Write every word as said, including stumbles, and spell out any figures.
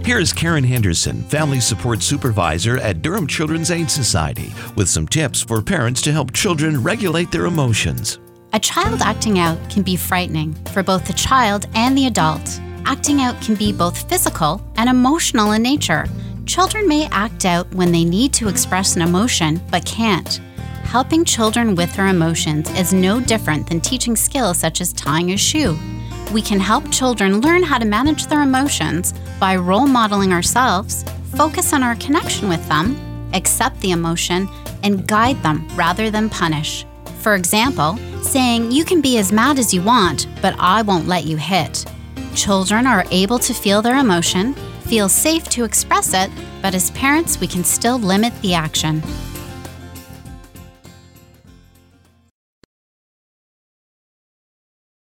Here's Karen Henderson, Family Support Supervisor at Durham Children's Aid Society, with some tips for parents to help children regulate their emotions. A child acting out can be frightening for both the child and the adult. Acting out can be both physical and emotional in nature. Children may act out when they need to express an emotion but can't. Helping children with their emotions is no different than teaching skills such as tying a shoe. We can help children learn how to manage their emotions by role modeling ourselves, focus on our connection with them, accept the emotion, and guide them rather than punish. For example, saying, "You can be as mad as you want, but I won't let you hit." Children are able to feel their emotion, feel safe to express it, but as parents, we can still limit the action.